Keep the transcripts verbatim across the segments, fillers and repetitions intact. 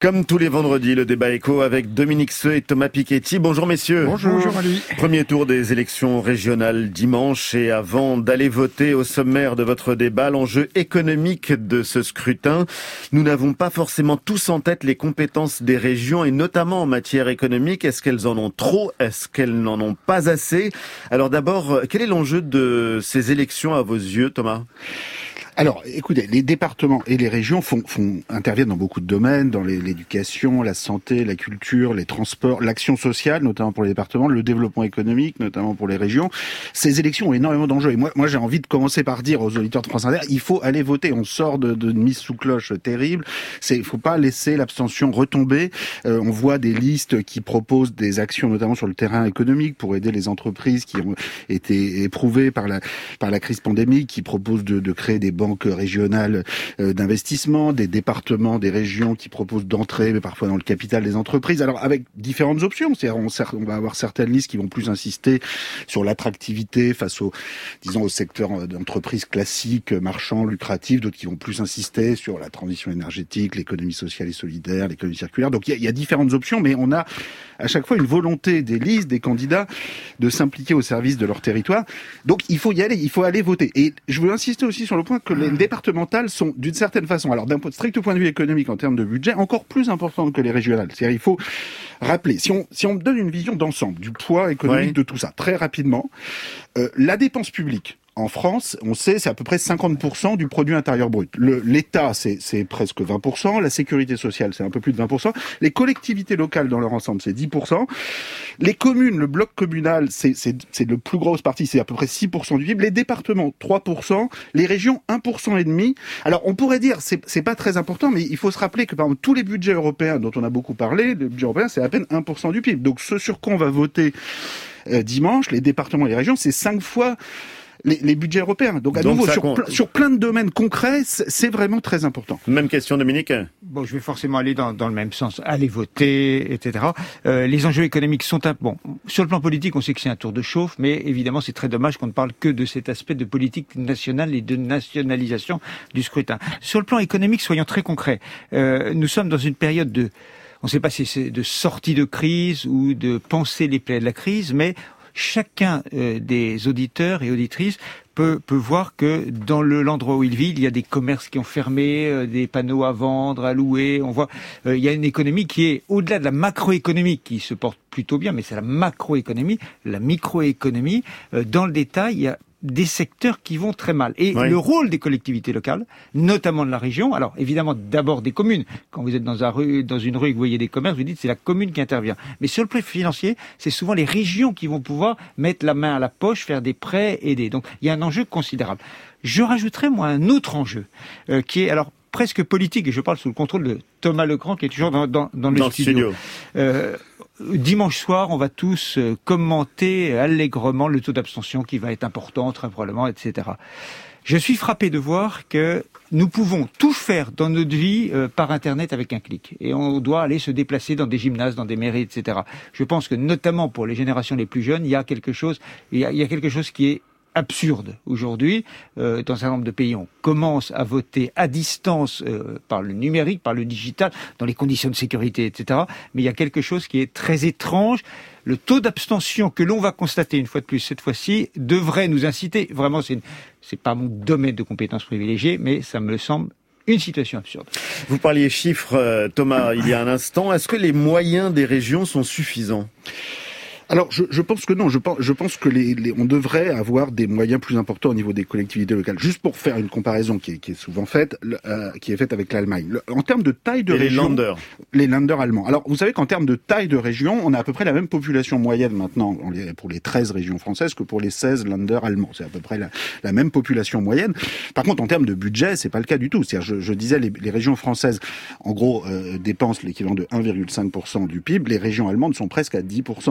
Comme tous les vendredis, le débat écho avec Dominique Seux et Thomas Piketty. Bonjour messieurs. Bonjour. Bonjour Ali. Premier tour des élections régionales dimanche, et avant d'aller voter, au sommaire de votre débat, l'enjeu économique de ce scrutin. Nous n'avons pas forcément tous en tête les compétences des régions, et notamment en matière économique. Est-ce qu'elles en ont trop? Est-ce qu'elles n'en ont pas assez? Alors d'abord, quel est l'enjeu de ces élections à vos yeux, Thomas? Alors, écoutez, les départements et les régions font, font, interviennent dans beaucoup de domaines, dans les, l'éducation, la santé, la culture, les transports, l'action sociale, notamment pour les départements, le développement économique, notamment pour les régions. Ces élections ont énormément d'enjeux. Et moi, moi, j'ai envie de commencer par dire aux auditeurs de France Inter, il faut aller voter. On sort de, de mise sous cloche terrible. C'est, il faut pas laisser l'abstention retomber. Euh, on voit des listes qui proposent des actions, notamment sur le terrain économique, pour aider les entreprises qui ont été éprouvées par la, par la crise pandémique, qui proposent de, de créer des banques régionales d'investissement, des départements, des régions qui proposent d'entrer, mais parfois dans le capital des entreprises. Alors, avec différentes options. C'est-à-dire, on, on va avoir certaines listes qui vont plus insister sur l'attractivité face au, disons, au secteur d'entreprise classique, marchand, lucratif, d'autres qui vont plus insister sur la transition énergétique, l'économie sociale et solidaire, l'économie circulaire. Donc, il y a, il y a différentes options, mais on a à chaque fois une volonté des listes, des candidats, de s'impliquer au service de leur territoire. Donc, il faut y aller, il faut aller voter. Et je veux insister aussi sur le point que les départementales sont, d'une certaine façon, alors d'un strict point de vue économique en termes de budget, encore plus importantes que les régionales. C'est-à-dire, il faut rappeler, si on, si on donne une vision d'ensemble, du poids économique ouais. de tout ça, très rapidement, euh, la dépense publique, en France, on sait, c'est à peu près cinquante pour cent du produit intérieur brut. Le, l'État, c'est, c'est presque vingt pour cent. La sécurité sociale, c'est un peu plus de vingt pour cent. Les collectivités locales dans leur ensemble, c'est dix pour cent. Les communes, le bloc communal, c'est, c'est, c'est le plus grosse partie, c'est à peu près six pour cent du P I B. Les départements, trois pour cent. Les régions, un pour cent et demi. Alors, on pourrait dire, c'est, c'est pas très important, mais il faut se rappeler que, par exemple, tous les budgets européens dont on a beaucoup parlé, le budget européen, c'est à peine un pour cent du P I B. Donc, ce sur quoi on va voter euh, dimanche, les départements et les régions, c'est cinq fois Les, les budgets européens. Donc, à Donc nouveau, sur, pl- sur plein de domaines concrets, c'est, c'est vraiment très important. Même question, Dominique. Bon, je vais forcément aller dans, dans le même sens. Aller voter, et cetera. Euh, les enjeux économiques sont un... Bon, sur le plan politique, on sait que c'est un tour de chauffe, mais évidemment, c'est très dommage qu'on ne parle que de cet aspect de politique nationale et de nationalisation du scrutin. Sur le plan économique, soyons très concrets. Euh, nous sommes dans une période de... On ne sait pas si c'est de sortie de crise ou de penser les plaies de la crise, mais chacun euh, des auditeurs et auditrices peut, peut voir que dans le, l'endroit où il vit, il y a des commerces qui ont fermé, euh, des panneaux à vendre, à louer. On voit, euh, il y a une économie qui est au-delà de la macroéconomie, qui se porte plutôt bien, mais c'est la macroéconomie, la microéconomie. Euh, dans le détail, il y a des secteurs qui vont très mal. Et oui. le rôle des collectivités locales, notamment de la région, alors évidemment d'abord des communes. Quand vous êtes dans, un rue, dans une rue et que vous voyez des commerces, vous dites c'est la commune qui intervient. Mais sur le plan financier, c'est souvent les régions qui vont pouvoir mettre la main à la poche, faire des prêts, aider. Donc il y a un enjeu considérable. Je rajouterais moi un autre enjeu euh, qui est alors presque politique, et je parle sous le contrôle de Thomas Lecran qui est toujours dans, dans, dans le dans studio. studio. Euh, Dimanche soir, on va tous commenter allègrement le taux d'abstention qui va être important, très probablement, et cetera. Je suis frappé de voir que nous pouvons tout faire dans notre vie euh, par Internet avec un clic. Et on doit aller se déplacer dans des gymnases, dans des mairies, et cetera. Je pense que notamment pour les générations les plus jeunes, il y a quelque chose, il y a, il y a quelque chose qui est absurde aujourd'hui. Euh, dans un certain nombre de pays, on commence à voter à distance euh, par le numérique, par le digital, dans les conditions de sécurité, et cetera. Mais il y a quelque chose qui est très étrange. Le taux d'abstention que l'on va constater une fois de plus cette fois-ci devrait nous inciter. Vraiment, c'est, une, c'est pas mon domaine de compétences privilégiées, mais ça me semble une situation absurde. Vous parliez chiffres, Thomas, il y a un instant. Est-ce que les moyens des régions sont suffisants ? Alors, je, je pense que non. Je pense, je pense que les, les, on devrait avoir des moyens plus importants au niveau des collectivités locales. Juste pour faire une comparaison qui est, qui est souvent faite, euh, qui est faite avec l'Allemagne. Le, en termes de taille de Et région, les Länder. Les Länder allemands. Alors, vous savez qu'en termes de taille de région, on a à peu près la même population moyenne maintenant pour les treize régions françaises que pour les seize Länder allemands. C'est à peu près la, la même population moyenne. Par contre, en termes de budget, c'est pas le cas du tout. C'est-à-dire, je, je disais, les, les régions françaises, en gros, euh, dépensent l'équivalent de un virgule cinq pour cent du P I B. Les régions allemandes sont presque à dix pour cent du P I B. Alors,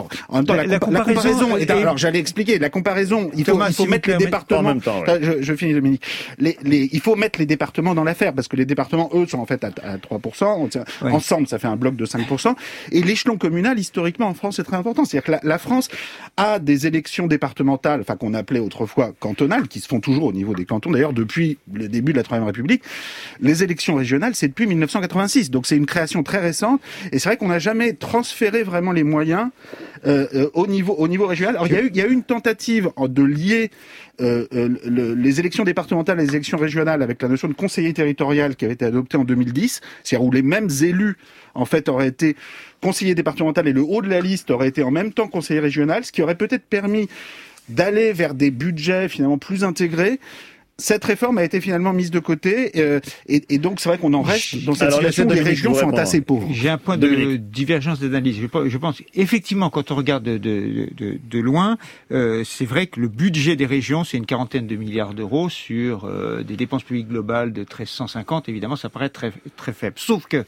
alors, en même temps, la, la, compa- comparaison, la comparaison est, est... alors j'allais expliquer, la comparaison, il faut, Thomas, il faut si mettre les départements, en même temps, ouais. je, je finis Dominique, les, les, il faut mettre les départements dans l'affaire, parce que les départements, eux, sont en fait à, à trois pour cent, ouais. Ensemble, ça fait un bloc de cinq pour cent, et l'échelon communal, historiquement, en France, c'est très important. C'est-à-dire que la, la France a des élections départementales, enfin, qu'on appelait autrefois cantonales, qui se font toujours au niveau des cantons, d'ailleurs, depuis le début de la Troisième République. Les élections régionales, c'est depuis mille neuf cent quatre-vingt-six, donc c'est une création très récente, et c'est vrai qu'on n'a jamais transféré vraiment les moyens euh, euh, au niveau au niveau régional. Alors il y a eu il y a eu une tentative de lier euh, euh, le, les élections départementales et les élections régionales avec la notion de conseiller territorial qui avait été adoptée en deux mille dix, c'est-à-dire où les mêmes élus en fait auraient été conseiller départemental et le haut de la liste aurait été en même temps conseiller régional, ce qui aurait peut-être permis d'aller vers des budgets finalement plus intégrés. Cette réforme a été finalement mise de côté euh, et, et donc c'est vrai qu'on en reste dans cette Alors, situation où les régions sont assez pauvres. J'ai un point de Dominique. divergence d'analyse. Je, je pense effectivement quand on regarde de, de, de, de loin, euh, c'est vrai que le budget des régions c'est une quarantaine de milliards d'euros sur euh, des dépenses publiques globales de mille trois cent cinquante. Évidemment, ça paraît très très faible. Sauf que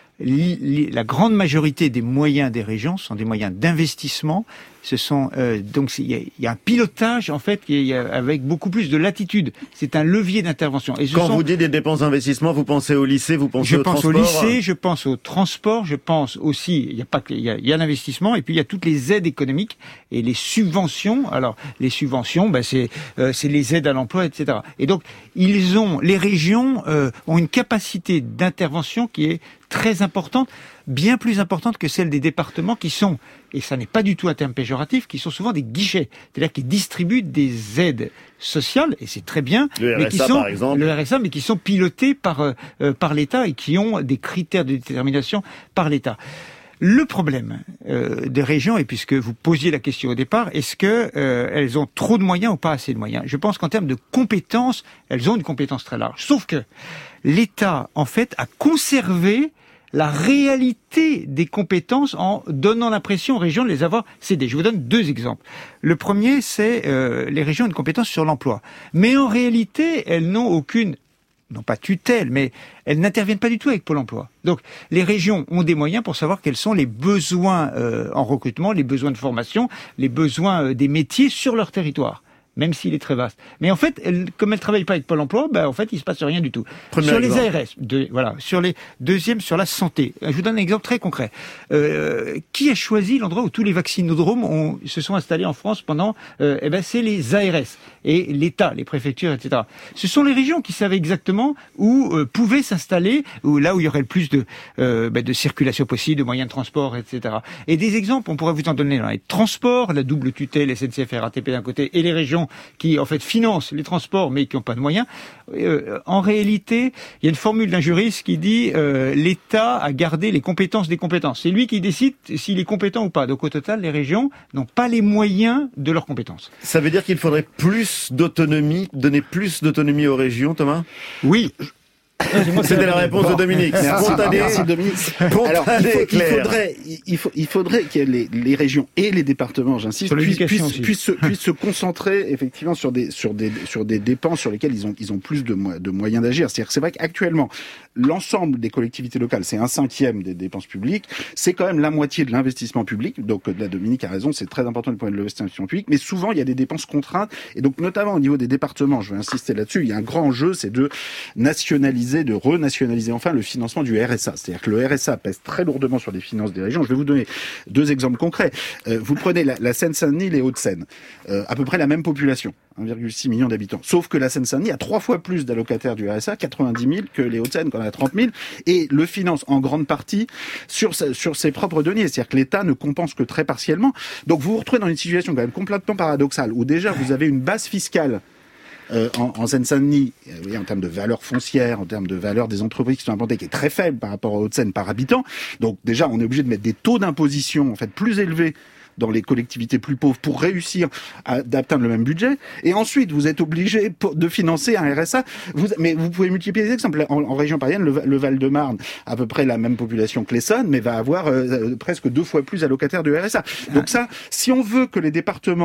la grande majorité des moyens des régions sont des moyens d'investissement. Ce sont euh, donc il y, y a un pilotage en fait qui est avec beaucoup plus de latitude. C'est un levier d'intervention. Et quand sont... vous dites des dépenses d'investissement, vous pensez au lycée, vous pensez je au pense transport. Je pense au lycée, je pense au transport, je pense aussi. Il y a pas que il y a, il y a l'investissement et puis il y a toutes les aides économiques et les subventions. Alors les subventions, ben c'est euh, c'est les aides à l'emploi, et cetera. Et donc ils ont les régions euh, ont une capacité d'intervention qui est très importante, bien plus importante que celle des départements qui sont, et ça n'est pas du tout un terme péjoratif, qui sont souvent des guichets, c'est-à-dire qui distribuent des aides sociales, et c'est très bien, le mais R S A, qui sont, par exemple. le R S A, mais qui sont pilotés par, euh, par l'État et qui ont des critères de détermination par l'État. Le problème euh, des régions, et puisque vous posiez la question au départ, est-ce que euh, elles ont trop de moyens ou pas assez de moyens ? Je pense qu'en termes de compétences, elles ont une compétence très large. Sauf que l'État, en fait, a conservé la réalité des compétences en donnant l'impression aux régions de les avoir cédées. Je vous donne deux exemples. Le premier, c'est euh, les régions ont une compétence sur l'emploi. Mais en réalité, elles n'ont aucune, non pas tutelle, mais elles n'interviennent pas du tout avec Pôle emploi. Donc, les régions ont des moyens pour savoir quels sont les besoins euh, en recrutement, les besoins de formation, les besoins euh, des métiers sur leur territoire, même s'il est très vaste. Mais en fait, elle, comme elle travaille pas avec Pôle emploi, ben en fait, il se passe rien du tout. Premier sur exemple. Les A R S, de, voilà, sur les deuxième sur la santé. Je vous donne un exemple très concret. Euh, qui a choisi l'endroit où tous les vaccinodromes ont, se sont installés en France pendant euh, Eh ben, c'est les A R S et l'État, les préfectures, et cetera. Ce sont les régions qui savaient exactement où euh, pouvaient s'installer, ou là où il y aurait le plus de euh, ben, de circulation possible, de moyens de transport, et cetera. Et des exemples, on pourrait vous en donner dans les transports, la double tutelle S N C F R A T P d'un côté et les régions qui en fait financent les transports mais qui n'ont pas de moyens. Euh, en réalité, il y a une formule d'un juriste qui dit euh, l'État a gardé les compétences des compétences. C'est lui qui décide s'il est compétent ou pas. Donc au total, les régions n'ont pas les moyens de leurs compétences. Ça veut dire qu'il faudrait plus d'autonomie, donner plus d'autonomie aux régions, Thomas ? Oui. C'était la réponse bon. de Dominique. Merci, Spontané. Merci Dominique. Alors, il, faut, il faudrait, il, faut, il faudrait que les, les régions et les départements, j'insiste, puissent, puissent, puissent, se, puissent se concentrer effectivement sur des, sur des, sur des dépenses sur lesquelles ils ont, ils ont plus de, de moyens d'agir. C'est-à-dire que c'est vrai qu'actuellement, l'ensemble des collectivités locales, c'est un cinquième des dépenses publiques, c'est quand même la moitié de l'investissement public. Donc, là, Dominique a raison, c'est très important du point de vue de l'investissement public, mais souvent, il y a des dépenses contraintes. Et donc, notamment au niveau des départements, je vais insister là-dessus, il y a un grand enjeu, c'est de nationaliser, de renationaliser enfin le financement du R S A. C'est-à-dire que le R S A pèse très lourdement sur les finances des régions. Je vais vous donner deux exemples concrets. Euh, vous prenez la, la Seine-Saint-Denis, les Hauts-de-Seine, euh, à peu près la même population, un virgule six million d'habitants. Sauf que la Seine-Saint-Denis a trois fois plus d'allocataires du R S A, quatre-vingt-dix mille, que les Hauts-de-Seine, qu'on a trente mille, et le finance en grande partie sur, sa, sur ses propres deniers. C'est-à-dire que l'État ne compense que très partiellement. Donc vous vous retrouvez dans une situation quand même complètement paradoxale, où déjà vous avez une base fiscale Euh, en, en Seine-Saint-Denis, euh, en termes de valeur foncière, en termes de valeur des entreprises qui sont implantées, qui est très faible par rapport aux Hauts-de-Seine par habitant. Donc déjà, on est obligé de mettre des taux d'imposition en fait plus élevés dans les collectivités plus pauvres pour réussir à d'atteindre le même budget. Et ensuite, vous êtes obligé pour, de financer un R S A. Vous, mais vous pouvez multiplier les exemples. En, en région parisienne, le, le Val-de-Marne, à peu près la même population que l'Essonne, mais va avoir euh, presque deux fois plus allocataires de R S A. Donc ça, si on veut que les départements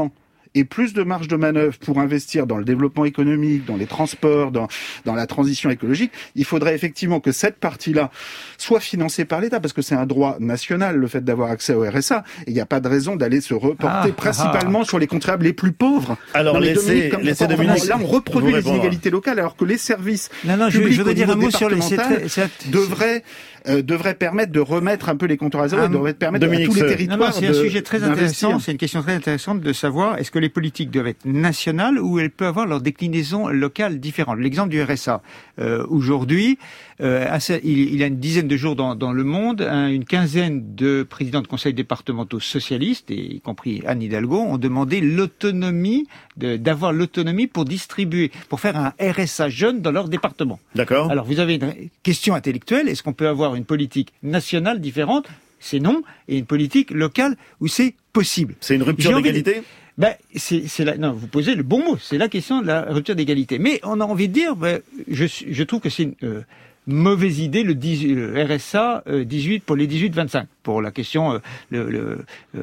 ait plus de marge de manœuvre pour investir dans le développement économique, dans les transports, dans, dans la transition écologique, il faudrait effectivement que cette partie-là soit financée par l'État, parce que c'est un droit national, le fait d'avoir accès au R S A, et il n'y a pas de raison d'aller se reporter ah, principalement ah. sur les contribuables les plus pauvres. Alors, laissez Dominique, laissez Dominique, là, on reproduit les inégalités locales, alors que les services non, non, publics je, je veux dire un mot sur les devraient Euh, devrait permettre de remettre un peu les compteurs à zéro, ah, devrait permettre Dominique, à tous les territoires. Non, non, c'est de, un sujet très intéressant. C'est une question très intéressante de savoir est-ce que les politiques doivent être nationales ou elles peuvent avoir leur déclinaison locale différente. L'exemple du R S A euh, aujourd'hui, euh, il, il y a une dizaine de jours dans, dans le monde, hein, une quinzaine de présidents de conseils départementaux socialistes, et y compris Anne Hidalgo, ont demandé l'autonomie, de, d'avoir l'autonomie pour distribuer, pour faire un R S A jeune dans leur département. D'accord. Alors vous avez une question intellectuelle. Est-ce qu'on peut avoir une politique nationale différente, c'est non, et une politique locale où c'est possible. C'est une rupture d'égalité ? Ben, c'est, c'est la, non, vous posez le bon mot, c'est la question de la rupture d'égalité. Mais on a envie de dire, ben, je, je trouve que c'est une euh, mauvaise idée le, dix, le R S A euh, dix-huit pour les dix-huit vingt-cinq, pour la question euh, le, le, euh,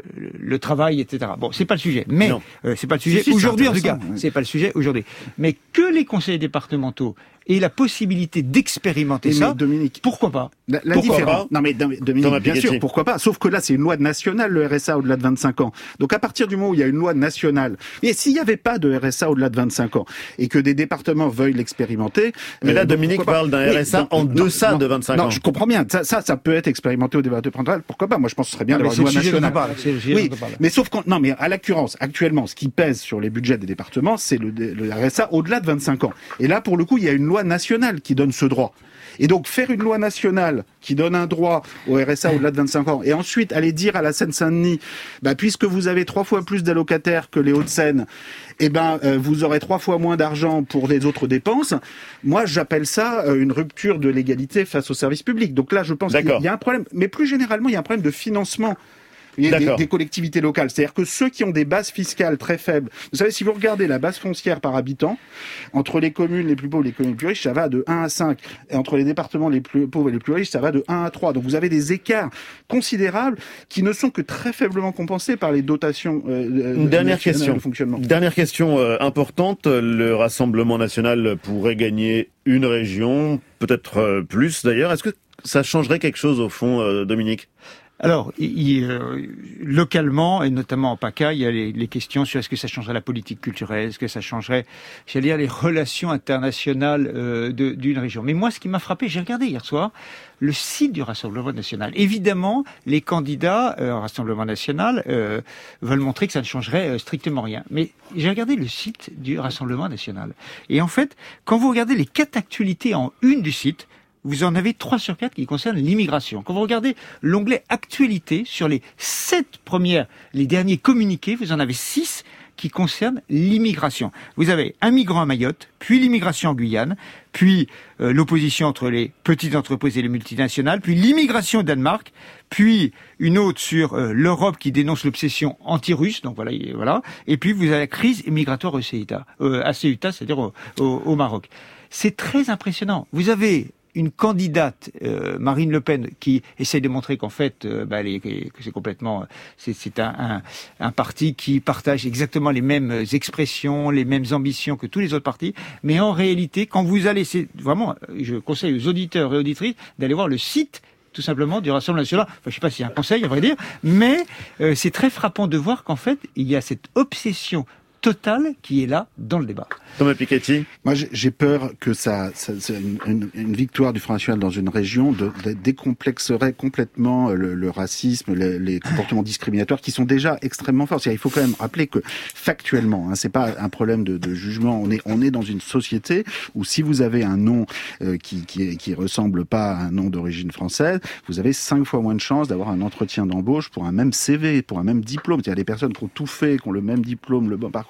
le travail, et cetera. Bon, c'est pas le sujet, mais euh, c'est pas le sujet si, si, aujourd'hui en tout cas. Oui. C'est pas le sujet aujourd'hui. Mais que les conseils départementaux et la possibilité d'expérimenter et ça, Dominique, pourquoi pas La, la pourquoi différence. Pas non mais Dominique, bien sûr, pourquoi pas. Sauf que là, c'est une loi nationale, le R S A au-delà de vingt-cinq ans. Donc à partir du moment où il y a une loi nationale, et s'il n'y avait pas de R S A au-delà de vingt-cinq ans, et que des départements veuillent l'expérimenter... Mais là, euh, Dominique parle d'un R S A oui, en deçà non, de vingt-cinq non, ans. Je comprends bien. Ça, ça, ça peut être expérimenté au département. Pourquoi pas? Moi, je pense que ce serait bien non, d'avoir une loi nationale. Parle, oui, mais sauf qu'on... Non, mais à l'occurrence, actuellement, ce qui pèse sur les budgets des départements, c'est le, le R S A au-delà de vingt-cinq ans. Et là, pour le coup, il y a une loi nationale qui donne ce droit. Et donc, faire une loi nationale qui donne un droit au R S A au-delà de vingt-cinq ans, et ensuite aller dire à la Seine-Saint-Denis, bah, puisque vous avez trois fois plus d'allocataires que les Hauts-de-Seine, eh ben, euh, vous aurez trois fois moins d'argent pour les autres dépenses. Moi, j'appelle ça euh, une rupture de l'égalité face aux services publics. Donc là, je pense D'accord. qu'il y a un problème. Mais plus généralement, il y a un problème de financement. Il y a des, des collectivités locales. C'est-à-dire que ceux qui ont des bases fiscales très faibles, vous savez, si vous regardez la base foncière par habitant, entre les communes les plus pauvres et les communes les plus riches, ça va de un à cinq. Et entre les départements les plus pauvres et les plus riches, ça va de un à trois. Donc vous avez des écarts considérables qui ne sont que très faiblement compensés par les dotations euh, Une dernière question. de fonctionnement. Dernière question euh, importante. Le Rassemblement national pourrait gagner une région, peut-être euh, plus d'ailleurs. Est-ce que ça changerait quelque chose au fond, euh, Dominique ? Alors, il, euh, localement, et notamment en PACA, il y a les, les questions sur est-ce que ça changerait la politique culturelle, est-ce que ça changerait, j'allais dire, les relations internationales euh, de, d'une région. Mais moi, ce qui m'a frappé, j'ai regardé hier soir, le site du Rassemblement national. Évidemment, les candidats euh, au Rassemblement national euh, veulent montrer que ça ne changerait euh, strictement rien. Mais j'ai regardé le site du Rassemblement national. Et en fait, quand vous regardez les quatre actualités en une du site, vous en avez trois sur quatre qui concernent l'immigration. Quand vous regardez l'onglet Actualité, sur les sept premières, les derniers communiqués, vous en avez six qui concernent l'immigration. Vous avez un migrant à Mayotte, puis l'immigration en Guyane, puis euh, l'opposition entre les petites entreprises et les multinationales, puis l'immigration au Danemark, puis une autre sur euh, l'Europe qui dénonce l'obsession anti-russe, donc voilà, et, voilà. Et puis vous avez la crise migratoire au Ceuta, euh, à Ceuta, c'est-à-dire au, au, au Maroc. C'est très impressionnant. Vous avez une candidate, euh, Marine Le Pen, qui essaie de montrer qu'en fait, euh, bah, les, que c'est complètement, c'est, c'est un, un, un parti qui partage exactement les mêmes expressions, les mêmes ambitions que tous les autres partis. Mais en réalité, quand vous allez, c'est vraiment, je conseille aux auditeurs et auditrices d'aller voir le site tout simplement du Rassemblement national. Enfin, je sais pas si c'est un conseil, à vrai dire, mais euh, c'est très frappant de voir qu'en fait, il y a cette obsession totale qui est là dans le débat. Thomas Piketty. Moi, j'ai peur que ça, ça une, une, une victoire du Front National dans une région de, de, décomplexerait complètement le, le racisme, les, les comportements discriminatoires qui sont déjà extrêmement forts. Il faut quand même rappeler que factuellement, hein, c'est pas un problème de, de jugement. On est, on est dans une société où si vous avez un nom euh, qui, qui, qui ressemble pas à un nom d'origine française, vous avez cinq fois moins de chances d'avoir un entretien d'embauche pour un même C V, pour un même diplôme. Il y a des personnes qui ont tout fait, qui ont le même diplôme, le bon parcours,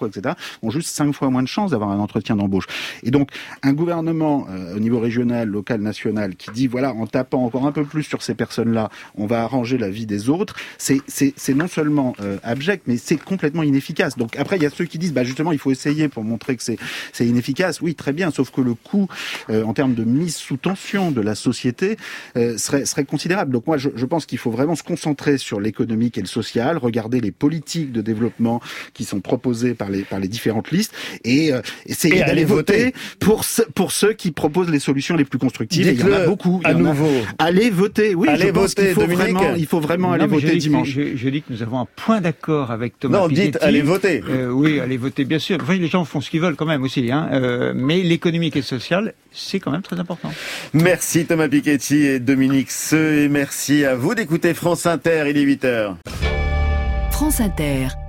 ou et cetera, ont juste cinq fois moins de chances d'avoir un entretien d'embauche. Et donc, un gouvernement euh, au niveau régional, local, national, qui dit, voilà, en tapant encore un peu plus sur ces personnes-là, on va arranger la vie des autres, c'est, c'est, c'est non seulement euh, abject, mais c'est complètement inefficace. Donc après, il y a ceux qui disent, bah justement, il faut essayer pour montrer que c'est, c'est inefficace. Oui, très bien, sauf que le coût, euh, en termes de mise sous tension de la société, euh, serait, serait considérable. Donc moi, je, je pense qu'il faut vraiment se concentrer sur l'économique et le social, regarder les politiques de développement qui sont proposées par les, par les différentes listes, et euh, essayer et d'aller voter, voter pour, ce, pour ceux qui proposent les solutions les plus constructives. Et il y en a beaucoup. Il à y en nouveau. A. Allez voter. Oui, allez je pense voter, qu'il faut Dominique. vraiment, il faut vraiment non, aller voter je dimanche. Que, je, je dis que nous avons un point d'accord avec Thomas Non, Piketty. dites allez voter. Euh, oui, allez voter, bien sûr. Enfin, les gens font ce qu'ils veulent quand même aussi, hein. Euh, mais l'économique et le social, c'est quand même très important. Merci Thomas Piketty et Dominique Seux, et merci à vous d'écouter France Inter, il est huit heures. France Inter.